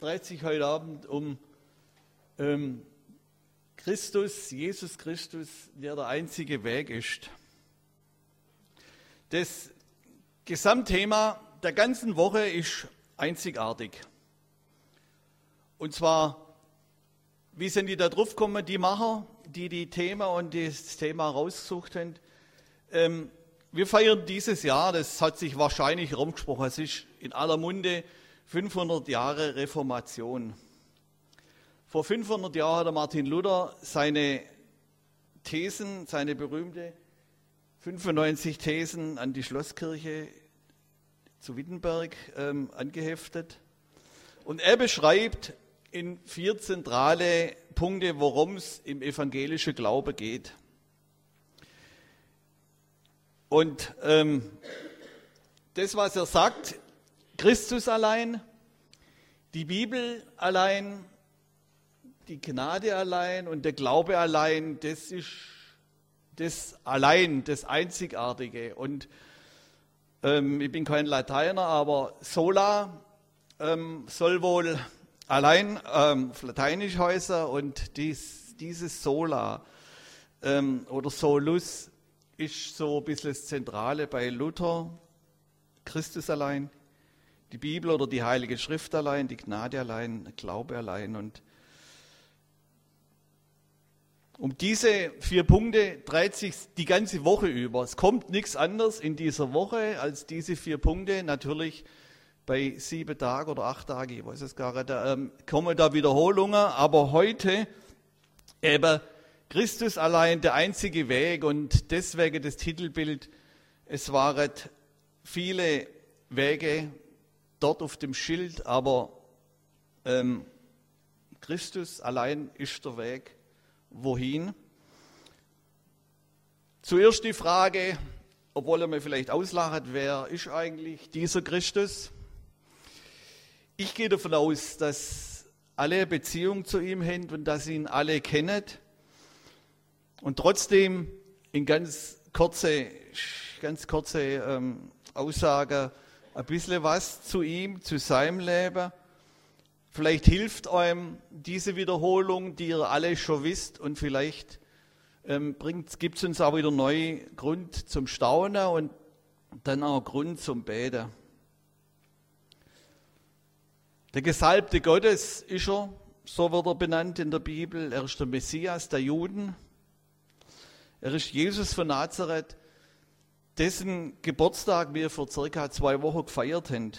dreht sich heute Abend um Christus, Jesus Christus, der einzige Weg ist. Das Gesamtthema der ganzen Woche ist einzigartig. Und zwar, wie sind die da drauf gekommen, die Macher, die Thema und das Thema rausgesucht haben? Wir feiern dieses Jahr, das hat sich wahrscheinlich rumgesprochen, es ist in aller Munde 500 Jahre Reformation. Vor 500 Jahren hat der Martin Luther seine Thesen, seine berühmte 95 Thesen an die Schlosskirche zu Wittenberg angeheftet. Und er beschreibt in 4 zentrale Punkte, worum es im evangelischen Glaube geht. Und das, was er sagt, Christus allein, die Bibel allein, die Gnade allein und der Glaube allein, das ist das allein, das Einzigartige. Und ich bin kein Lateiner, aber sola soll wohl allein auf Lateinisch heißen und dieses sola oder solus ist so ein bisschen das Zentrale bei Luther, Christus allein, die Bibel oder die Heilige Schrift allein, die Gnade allein, der Glaube allein. Und um diese 4 Punkte dreht sich die ganze Woche über. Es kommt nichts anderes in dieser Woche als diese 4 Punkte. Natürlich bei 7 Tagen oder 8 Tagen, ich weiß es gar nicht, kommen da Wiederholungen. Aber heute eben Christus allein, der einzige Weg. Und deswegen das Titelbild, es waren viele Wege dort auf dem Schild, aber Christus allein ist der Weg. Wohin? Zuerst die Frage, obwohl er mir vielleicht auslacht, wer ist eigentlich dieser Christus? Ich gehe davon aus, dass alle Beziehung zu ihm haben und dass ihn alle kennen. Und trotzdem in ganz kurze Aussage ein bisschen was zu ihm, zu seinem Leben. Vielleicht hilft einem diese Wiederholung, die ihr alle schon wisst, und vielleicht gibt es uns auch wieder neu Grund zum Staunen und dann auch Grund zum Beten. Der Gesalbte Gottes ist er, so wird er benannt in der Bibel. Er ist der Messias der Juden. Er ist Jesus von Nazareth, dessen Geburtstag wir vor circa 2 Wochen gefeiert haben.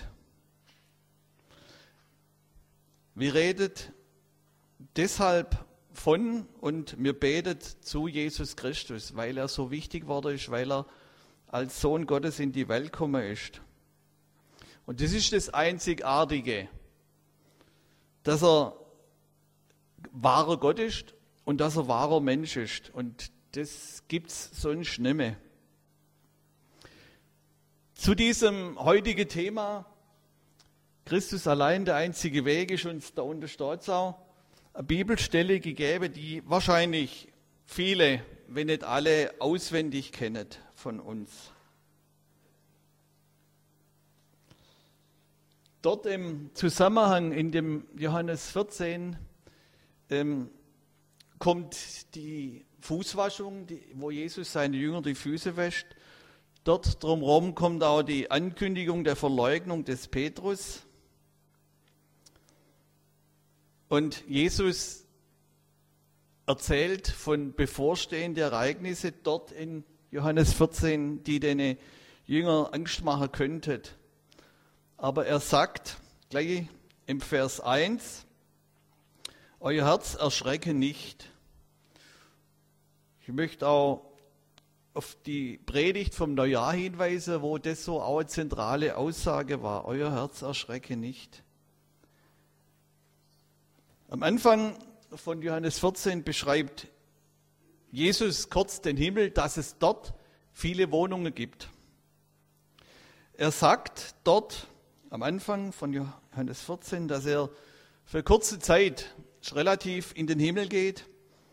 Wir reden deshalb von und wir beten zu Jesus Christus, weil er so wichtig geworden ist, weil er als Sohn Gottes in die Welt gekommen ist. Und das ist das Einzigartige, dass er wahrer Gott ist und dass er wahrer Mensch ist. Und das gibt es sonst nicht mehr. Zu diesem heutigen Thema, Christus allein der einzige Weg, ist uns da unten steht auch eine Bibelstelle gegeben, die wahrscheinlich viele, wenn nicht alle, auswendig kennen von uns. Dort im Zusammenhang in dem Johannes 14 kommt die Fußwaschung, wo Jesus seine Jünger die Füße wäscht. Dort drumherum kommt auch die Ankündigung der Verleugnung des Petrus. Und Jesus erzählt von bevorstehenden Ereignissen dort in Johannes 14, die den Jüngern Angst machen könnten. Aber er sagt gleich im Vers 1, euer Herz erschrecke nicht. Ich möchte auch auf die Predigt vom Neujahr hinweisen, wo das so auch eine zentrale Aussage war. Euer Herz erschrecke nicht. Am Anfang von Johannes 14 beschreibt Jesus kurz den Himmel, dass es dort viele Wohnungen gibt. Er sagt dort am Anfang von Johannes 14, dass er für kurze Zeit relativ in den Himmel geht,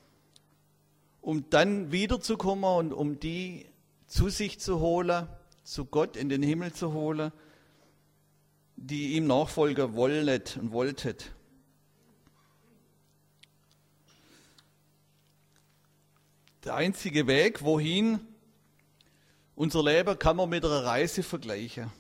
um dann wiederzukommen und um die zu sich zu holen, zu Gott in den Himmel zu holen, die ihm nachfolgen wollten. der einzige Weg, wohin unser Leben kann man mit einer Reise vergleichen.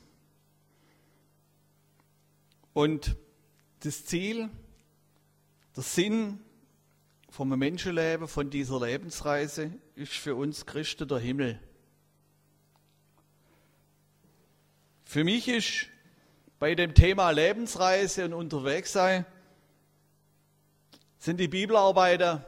Und das Ziel, der Sinn vom Menschenleben, von dieser Lebensreise, ist für uns Christen der Himmel. Für mich ist bei dem Thema Lebensreise und Unterwegssein sind die Bibelarbeiten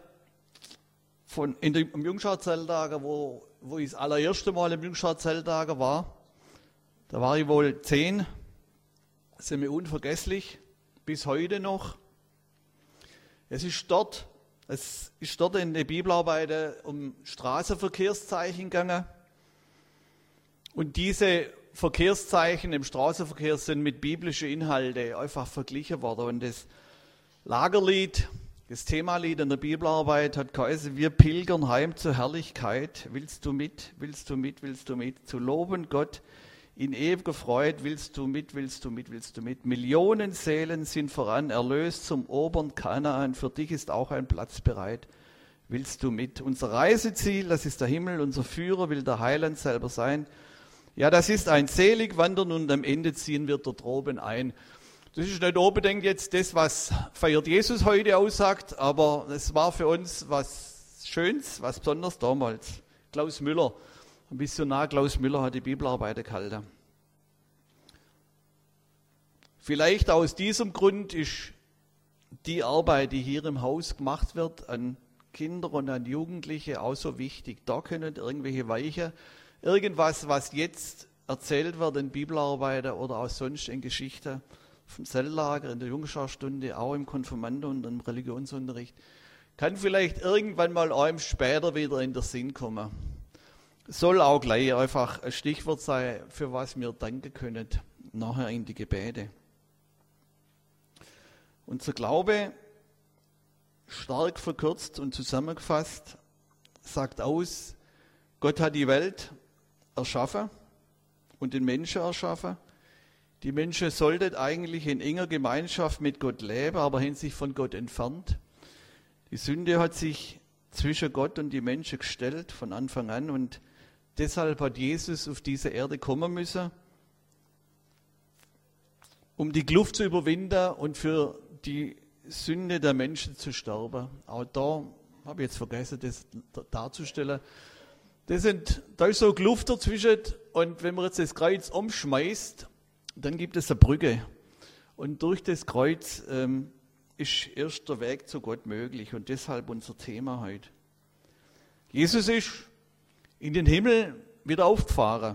im Jungschar-Zeltlager, wo ich das allererste Mal im Jungschar-Zeltlager war. Da war ich wohl 10, sind mir unvergesslich, bis heute noch. Es ist dort in den Bibelarbeiten um Straßenverkehrszeichen gegangen. Und diese Verkehrszeichen im Straßenverkehr sind mit biblischen Inhalten einfach verglichen worden. Und das Lagerlied, das Themalied in der Bibelarbeit hat geheißen: Wir pilgern heim zur Herrlichkeit. Willst du mit, willst du mit, willst du mit? Zu loben Gott in ewiger Freude. Willst du mit, willst du mit, willst du mit? Millionen Seelen sind voran, erlöst zum oberen Kanaan. Für dich ist auch ein Platz bereit. Willst du mit? Unser Reiseziel, das ist der Himmel. Unser Führer will der Heiland selber sein. Ja, das ist ein selig Wandern und am Ende ziehen wir dort oben ein. Das ist nicht unbedingt jetzt das, was Feiert Jesus heute aussagt, aber es war für uns was Schönes, was Besonderes damals. Klaus Müller, ein Missionar Klaus Müller hat die Bibelarbeiten gehalten. Vielleicht aus diesem Grund ist die Arbeit, die hier im Haus gemacht wird, an Kinder und an Jugendliche auch so wichtig. Da können irgendwelche Weichen, irgendwas, was jetzt erzählt wird in Bibelarbeiten oder auch sonst in Geschichten vom Zeltlager, in der Jungscharstunde, auch im Konfirmanden- und im Religionsunterricht, kann vielleicht irgendwann mal einem später wieder in den Sinn kommen. Soll auch gleich einfach ein Stichwort sein, für was wir danken können, nachher in die Gebete. Unser Glaube, stark verkürzt und zusammengefasst, sagt aus: Gott hat die Welt erschaffen und den Menschen erschaffen. Die Menschen sollten eigentlich in enger Gemeinschaft mit Gott leben, aber haben sich von Gott entfernt. Die Sünde hat sich zwischen Gott und die Menschen gestellt von Anfang an und deshalb hat Jesus auf diese Erde kommen müssen, um die Kluft zu überwinden und für die Sünde der Menschen zu sterben. Auch da habe ich jetzt vergessen, das darzustellen. Da ist so eine Kluft dazwischen und wenn man jetzt das Kreuz umschmeißt, dann gibt es eine Brücke. Und durch das Kreuz ist erst der Weg zu Gott möglich und deshalb unser Thema heute. Jesus ist in den Himmel wieder aufgefahren.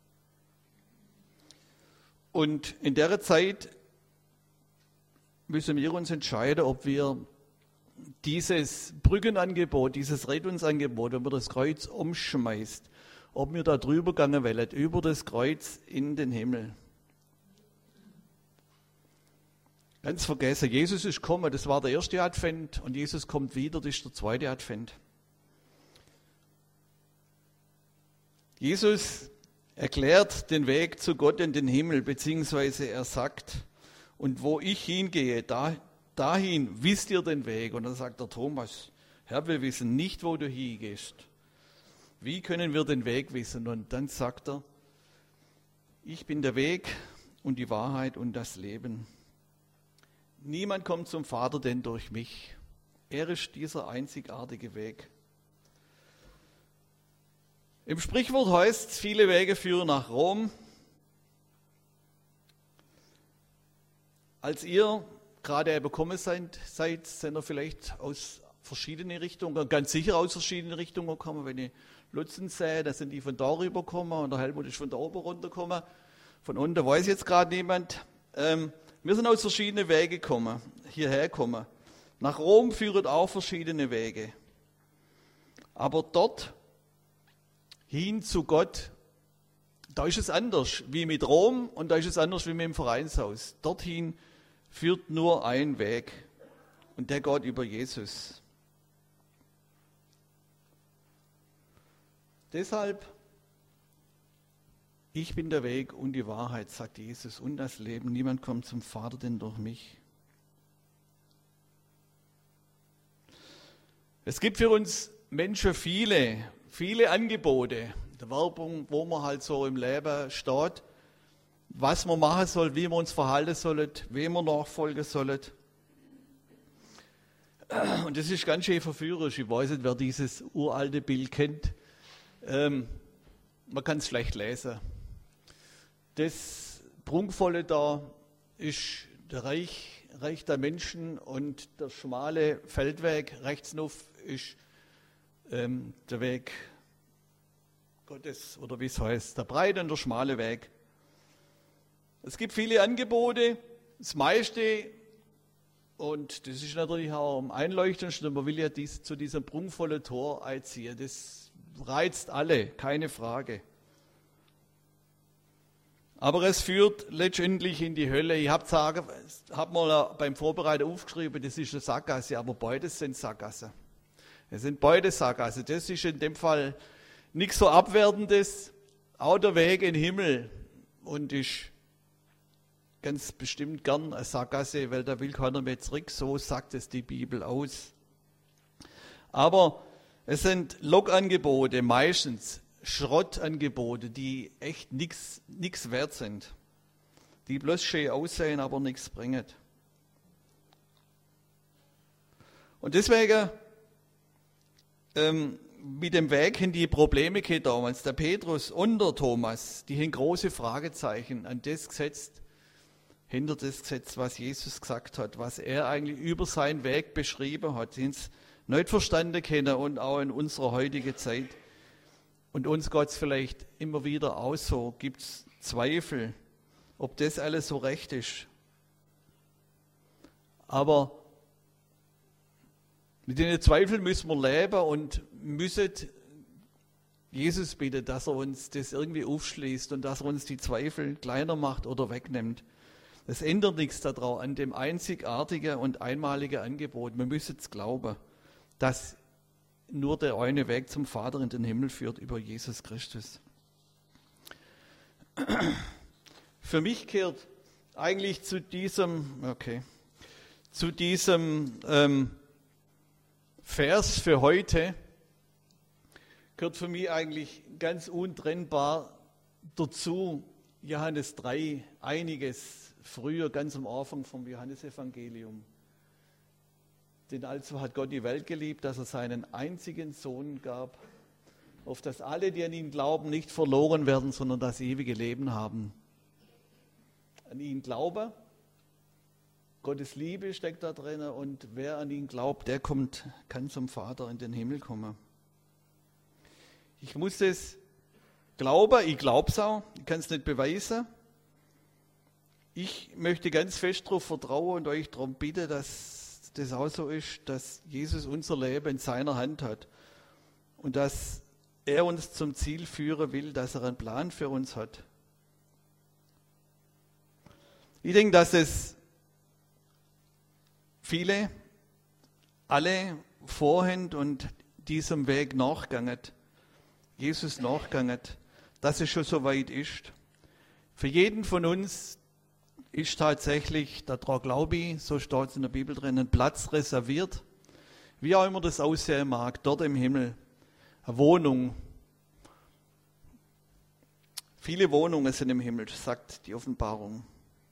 Und in der Zeit müssen wir uns entscheiden, ob wir dieses Brückenangebot, dieses Rettungsangebot, wenn man das Kreuz umschmeißt, ob wir da drüber gehen wollen, über das Kreuz in den Himmel. Ganz vergessen, Jesus ist gekommen, das war der erste Advent und Jesus kommt wieder, das ist der zweite Advent. Jesus erklärt den Weg zu Gott in den Himmel, beziehungsweise er sagt: Und wo ich hingehe, dahin wisst ihr den Weg. Und dann sagt der Thomas: Herr, wir wissen nicht, wo du hingehst. Wie können wir den Weg wissen? Und dann sagt er: Ich bin der Weg und die Wahrheit und das Leben. Niemand kommt zum Vater denn durch mich. Er ist dieser einzigartige Weg. Im Sprichwort heißt es, viele Wege führen nach Rom. Als ihr gerade gekommen seid, sind ihr vielleicht aus verschiedenen Richtungen, ganz sicher aus verschiedenen Richtungen gekommen. Wenn ich Lutzen sehe, dann sind die von da rüber gekommen und der Helmut ist von da oben runtergekommen. Von unten weiß jetzt gerade niemand. Wir sind aus verschiedenen Wegen gekommen, hierher gekommen. Nach Rom führen auch verschiedene Wege. Aber dort hin zu Gott, da ist es anders wie mit Rom und da ist es anders wie mit dem Vereinshaus. Dorthin führt nur ein Weg und der geht über Jesus. Deshalb, ich bin der Weg und die Wahrheit, sagt Jesus, und das Leben. Niemand kommt zum Vater denn durch mich. Es gibt für uns Menschen viele Angebote, der Werbung, wo man halt so im Leben steht, was man machen soll, wie wir uns verhalten sollen, wem wir nachfolgen sollen. Und das ist ganz schön verführerisch. Ich weiß nicht, wer dieses uralte Bild kennt. Man kann es schlecht lesen. Das Prunkvolle da ist der Reich der Menschen und der schmale Feldweg rechts nuff ist der Weg Gottes, oder wie es heißt, der breite und der schmale Weg. Es gibt viele Angebote, das meiste, und das ist natürlich auch am einleuchtendsten, man will ja zu diesem prunkvollen Tor einziehen. Das reizt alle, keine Frage. Aber es führt letztendlich in die Hölle. Ich habe mal beim Vorbereiten aufgeschrieben, das ist eine Sackgasse, aber beides sind Sackgassen. Es sind beide Sackgassen. Das ist in dem Fall nichts so Abwertendes, auch der Weg in den Himmel, und ist ganz bestimmt gern eine Sackgasse, weil da will keiner mehr zurück, so sagt es die Bibel aus. Aber es sind Lockangebote, meistens Schrottangebote, die echt nichts wert sind, die bloß schön aussehen, aber nichts bringen. Und deswegen mit dem Weg haben die Probleme gehabt damals. Der Petrus und der Thomas, die haben große Fragezeichen an das gesetzt, hinter das Gesetz, was Jesus gesagt hat, was er eigentlich über seinen Weg beschrieben hat. Sie haben es nicht verstanden können, und auch in unserer heutigen Zeit. Und uns geht es vielleicht immer wieder auch so, gibt es Zweifel, ob das alles so recht ist. Aber mit den Zweifeln müssen wir leben und müssen Jesus bitten, dass er uns das irgendwie aufschließt und dass er uns die Zweifel kleiner macht oder wegnimmt. Das ändert nichts daran, an dem einzigartigen und einmaligen Angebot. Wir müssen es glauben, dass nur der eine Weg zum Vater in den Himmel führt über Jesus Christus. Für mich gehört eigentlich zu diesem Vers für heute, gehört für mich eigentlich ganz untrennbar dazu Johannes 3, einiges früher, ganz am Anfang vom Johannesevangelium. Denn also hat Gott die Welt geliebt, dass er seinen einzigen Sohn gab, auf dass alle, die an ihn glauben, nicht verloren werden, sondern das ewige Leben haben. An ihn glauben, Gottes Liebe steckt da drin, und wer an ihn glaubt, der kann zum Vater in den Himmel kommen. Ich muss es glauben, ich glaube es auch, ich kann es nicht beweisen. Ich möchte ganz fest darauf vertrauen und euch darum bitten, dass das auch so ist, dass Jesus unser Leben in seiner Hand hat und dass er uns zum Ziel führen will, dass er einen Plan für uns hat. Ich denke, dass es viele, alle vorhin und diesem Weg nachgegangen, Jesus nachgegangen, dass es schon so weit ist. Für jeden von uns ist tatsächlich, daran glaube ich, so steht es in der Bibel drin, ein Platz reserviert, wie auch immer das aussehen mag, dort im Himmel, eine Wohnung. Viele Wohnungen sind im Himmel, sagt die Offenbarung.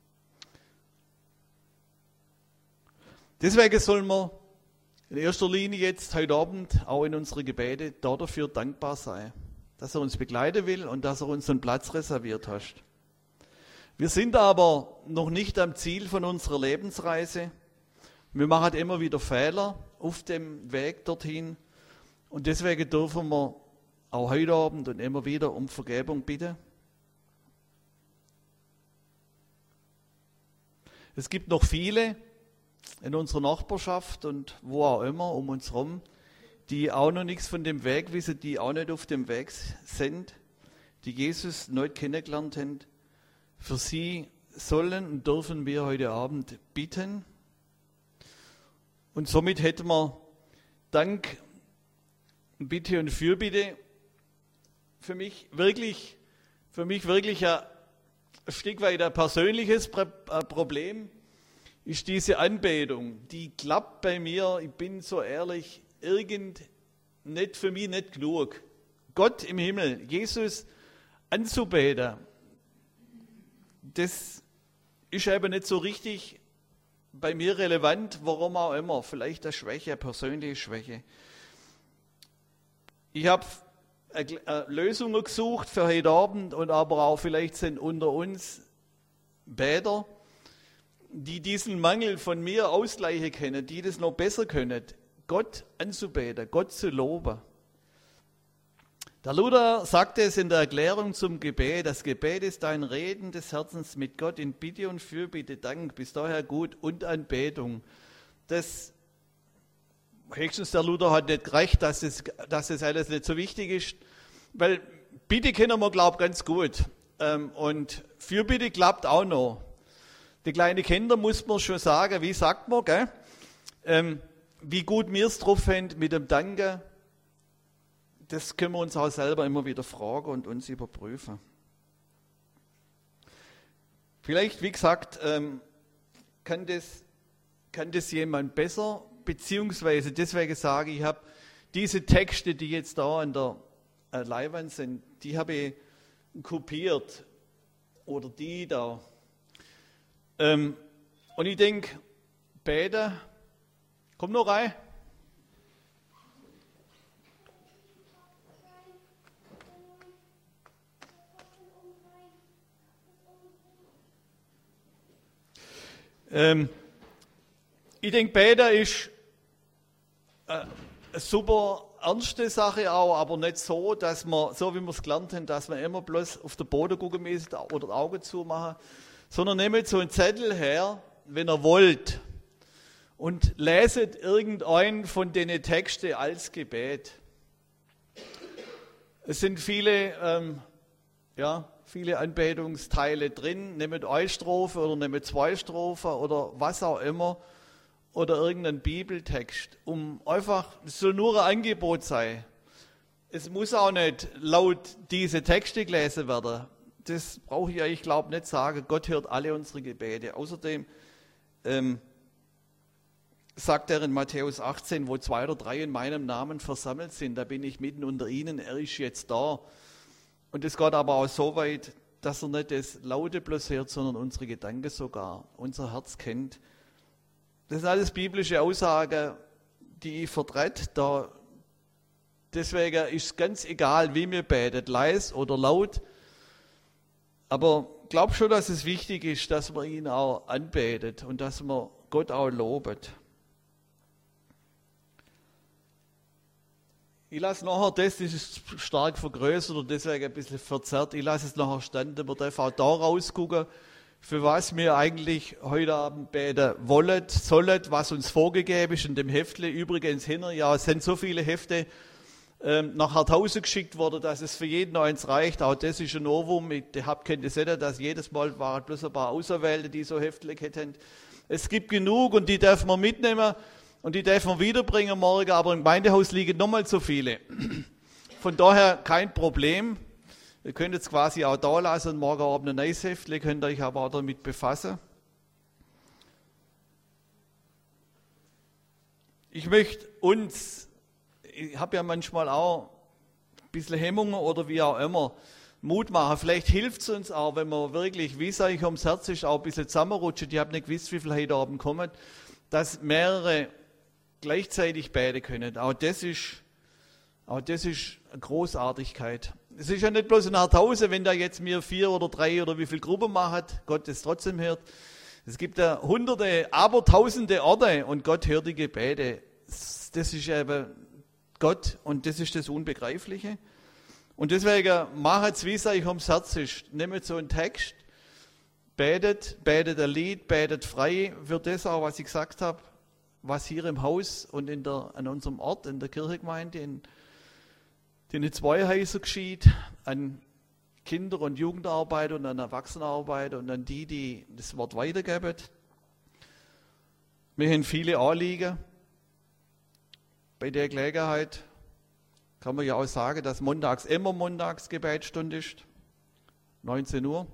Deswegen sollen wir in erster Linie jetzt heute Abend auch in unsere Gebete dafür dankbar sein, dass er uns begleiten will und dass er uns einen Platz reserviert hat. Wir sind aber noch nicht am Ziel von unserer Lebensreise. Wir machen immer wieder Fehler auf dem Weg dorthin, und deswegen dürfen wir auch heute Abend und immer wieder um Vergebung bitten. Es gibt noch viele in unserer Nachbarschaft und wo auch immer um uns herum, die auch noch nichts von dem Weg wissen, die auch nicht auf dem Weg sind, die Jesus nicht kennengelernt haben. Für sie sollen und dürfen wir heute Abend bitten. Und somit hätten wir Dank, Bitte und Fürbitte für mich wirklich ein Stück weit ein persönliches Problem ist diese Anbetung. Die klappt bei mir, ich bin so ehrlich, für mich nicht genug. Gott im Himmel, Jesus anzubeten, das ist eben nicht so richtig bei mir relevant, warum auch immer. Vielleicht eine Schwäche, eine persönliche Schwäche. Ich habe Lösungen gesucht für heute Abend und aber auch vielleicht sind unter uns Beter, die diesen Mangel von mir ausgleichen können, die das noch besser können, Gott anzubeten, Gott zu loben. Der Luther sagte es in der Erklärung zum Gebet: Das Gebet ist ein Reden des Herzens mit Gott in Bitte und Fürbitte, Dank, bis daher gut und Anbetung. Das höchstens der Luther hat nicht gereicht, dass es alles nicht so wichtig ist, weil Bitte kennen wir, glaube ich, ganz gut. Und Fürbitte klappt auch noch. Die kleinen Kinder muss man schon sagen, wie sagt man, gell? Wie gut wir es drauf haben mit dem Danken, das können wir uns auch selber immer wieder fragen und uns überprüfen. Vielleicht, wie gesagt, kann das jemand besser, beziehungsweise deswegen sage ich, habe diese Texte, die jetzt da an der Leinwand sind, die habe ich kopiert oder die da. Und ich denke, beten, komm noch rein. Ich denke, beten ist eine super ernste Sache auch, aber nicht so, dass man, so wie wir es gelernt haben, dass wir immer bloß auf den Boden gucken müssen oder die Augen zumachen, sondern nehmt so einen Zettel her, wenn ihr wollt, und leset irgendeinen von den Texten als Gebet. Es sind viele Anbetungsteile drin. Nehmt eine Strophe oder nehmt 2 Strophen oder was auch immer oder irgendeinen Bibeltext, um einfach, es soll nur ein Angebot sein. Es muss auch nicht laut diese Texte gelesen werden. Das brauche ich glaube nicht sagen. Gott hört alle unsere Gebete. Außerdem sagt er in Matthäus 18, wo 2 oder 3 in meinem Namen versammelt sind, da bin ich mitten unter ihnen, er ist jetzt da. Und es geht aber auch so weit, dass er nicht das Laute bloß hört, sondern unsere Gedanken sogar, unser Herz kennt. Das sind alles biblische Aussagen, die ich vertrete. Deswegen ist es ganz egal, wie wir beten, leise oder laut. Aber ich glaube schon, dass es wichtig ist, dass man ihn auch anbetet und dass man Gott auch lobet. Ich lasse nachher das ist stark vergrößert und deswegen ein bisschen verzerrt. Ich lasse es nachher standen. Wir dürfen auch da rausgucken, für was wir eigentlich heute Abend beten wollen, sollen, was uns vorgegeben ist in dem Heftle. Übrigens hinterher, es sind so viele Hefte nach Hause geschickt worden, dass es für jeden eins reicht. Auch das ist ein Novum. Ich habe keine gesehen, dass jedes Mal waren bloß ein paar Auserwählte, die so Heftle hätten. Es gibt genug und die dürfen wir mitnehmen. Und die dürfen wir wiederbringen morgen, aber im Gemeindehaus liegen nochmal so viele. Von daher kein Problem. Ihr könnt jetzt quasi auch da lassen und morgen Abend ein neues Heftchen, könnt euch aber auch damit befassen. Ich möchte uns, ich habe ja manchmal auch ein bisschen Hemmungen oder wie auch immer, Mut machen. Vielleicht hilft es uns auch, wenn wir wirklich, wie es euch ums Herz ist, auch ein bisschen zusammenrutschen. Ich habe nicht gewusst, wie viele heute Abend kommen, dass mehrere gleichzeitig beten können. Auch das ist eine Großartigkeit. Es ist ja nicht bloß in Harthausen, wenn da jetzt mir 4 oder 3 oder wie viele Gruppen machen, Gott es trotzdem hört. Es gibt ja Hunderte, aber Tausende Orte und Gott hört die Gebete. Das ist eben Gott und das ist das Unbegreifliche. Und deswegen macht es, wie es euch ums Herz ist. Nehmt so einen Text, betet ein Lied, betet frei für das auch, was ich gesagt habe, was hier im Haus und an unserem Ort, in der Kirchengemeinde, in den 2 Häusern geschieht, an Kinder- und Jugendarbeit und an Erwachsenenarbeit und an die das Wort weitergeben. Wir haben viele Anliegen. Bei der Gelegenheit kann man ja auch sagen, dass montags immer Montagsgebetsstunde ist, 19 Uhr.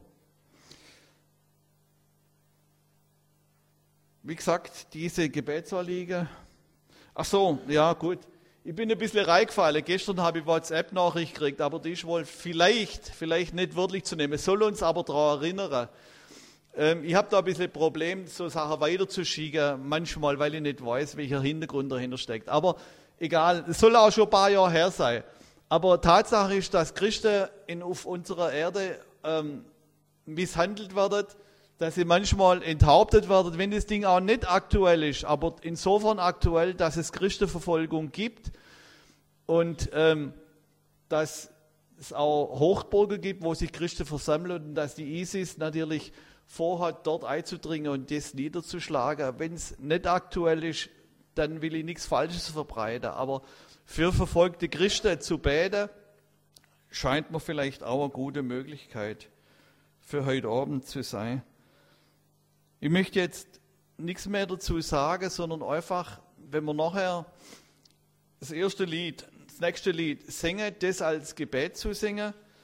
Wie gesagt, diese Gebetsanliegen. Ach so, ja gut. Ich bin ein bisschen reingefallen. Gestern habe ich WhatsApp-Nachricht gekriegt, aber die ist wohl vielleicht nicht wörtlich zu nehmen. Es soll uns aber daran erinnern. Ich habe da ein bisschen ein Problem, so Sachen weiterzuschieben, manchmal, weil ich nicht weiß, welcher Hintergrund dahinter steckt. Aber egal, es soll auch schon ein paar Jahre her sein. Aber Tatsache ist, dass Christen auf unserer Erde misshandelt werden, dass sie manchmal enthauptet werden, wenn das Ding auch nicht aktuell ist, aber insofern aktuell, dass es Christenverfolgung gibt und dass es auch Hochburgen gibt, wo sich Christen versammeln und dass die ISIS natürlich vorhat, dort einzudringen und das niederzuschlagen. Wenn es nicht aktuell ist, dann will ich nichts Falsches verbreiten, aber für verfolgte Christen zu beten, scheint mir vielleicht auch eine gute Möglichkeit für heute Abend zu sein. Ich möchte jetzt nichts mehr dazu sagen, sondern einfach, wenn wir nachher das nächste Lied singen, das als Gebet zu singen,